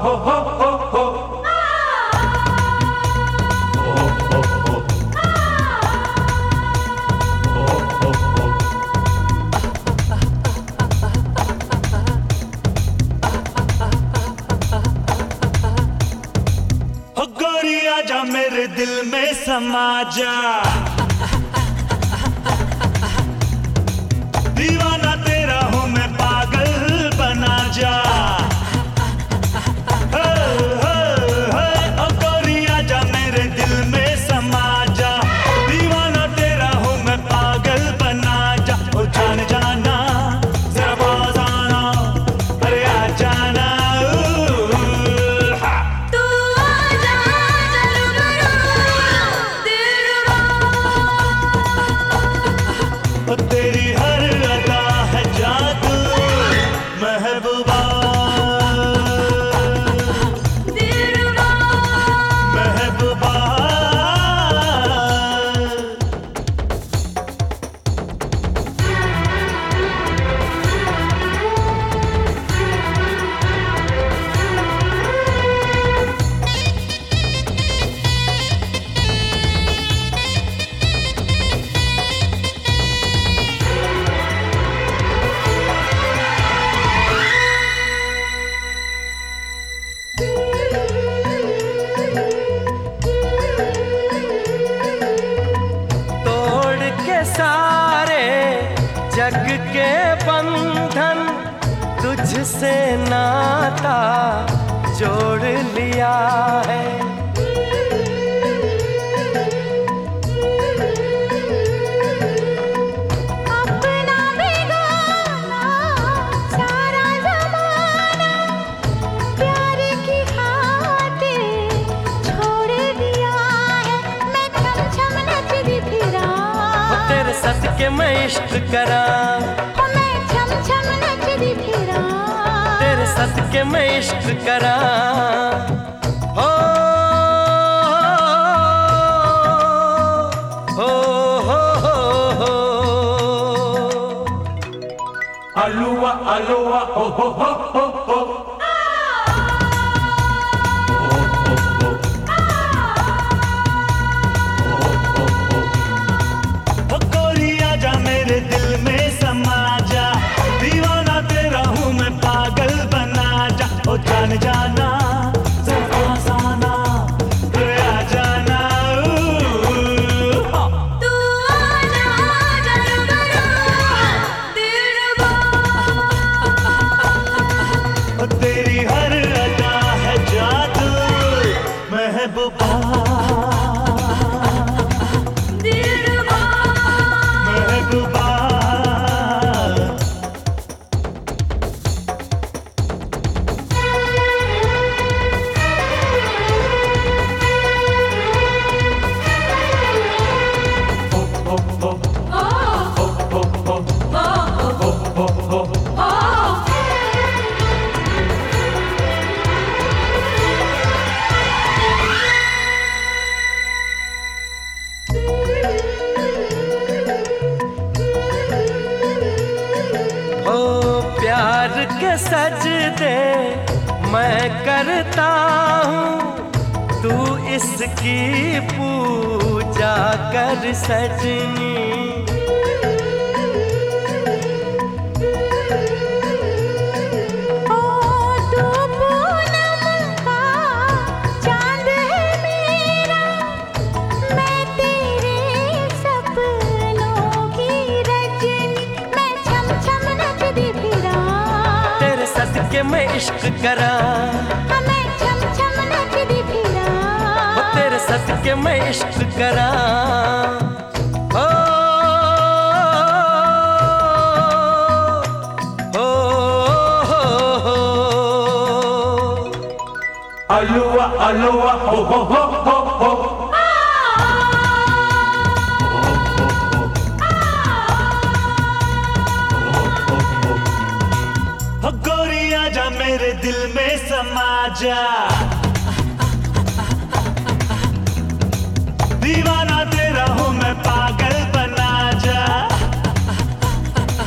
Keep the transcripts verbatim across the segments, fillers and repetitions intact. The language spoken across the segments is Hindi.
हो हो हो हो। हो गोरी आजा मेरे दिल में समा जा, दीवाना तेरा हूँ मैं पागल बना जा। हो, हो, हो, ओ गोरी आजा मेरे दिल में समा जा, दीवाना तेरा हूँ मैं पागल बना जा। ओ जान जाना जरा पास आना, अरे आ जाना। तेरी हर अदा है जादू महबूबा, महबूबा। सारे जग के बंधन तुझसे नाता जोड़ लिया है। अपना बेगाना सारा ज़माना प्यार की खातिर छोड़ दिया है। मैं छम छम नचती फिरा, तेरे सदके मैं इश्क करा, मैं छम छम नचती फिरा, तेरे सदके मैं इश्क करा। हो हो हो हो हो। अलुआ अलुआ हो हो हो हो हो। हो गोरी आजा मेरे दिल में समा जा, दीवाना तेरा हूँ मैं पागल बना जा। ओ जान जाना जरा पास आना, अरे आ जाना। तू आजा दिलबरा दिलरुबा, ओ तेरी हर अदा है जादू महबूबा, दिलरुबा। महबूबा। ओ प्यार के सजदे मैं करता हूँ, तू इसकी पूजा कर सजनी। ओ तू पूनम का चांद है मेरा, मैं तेरे सपनों की रजनी। मैं छम छम नचती फिरा, तेरे सदके मैं इश्क करा, मैं छम छम नचती फिरा, ओ तेरे सदके मैं इश्क करा। हो हो हो हो। अलुआ अलुआ हो हो हो हो हो। हो गोरी आजा मेरे दिल में समा जा, दीवाना तेरा हूँ मैं पागल बना जा।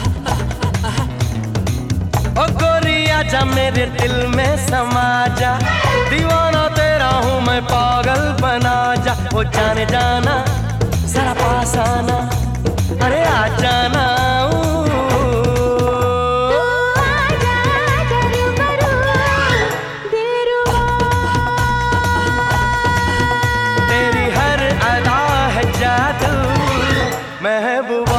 ओ गोरी आजा मेरे दिल में समा जा, हो जाने जाना, जरा पास आना, अरे आ जाना। तेरी हर अदा है जादू महबूबा।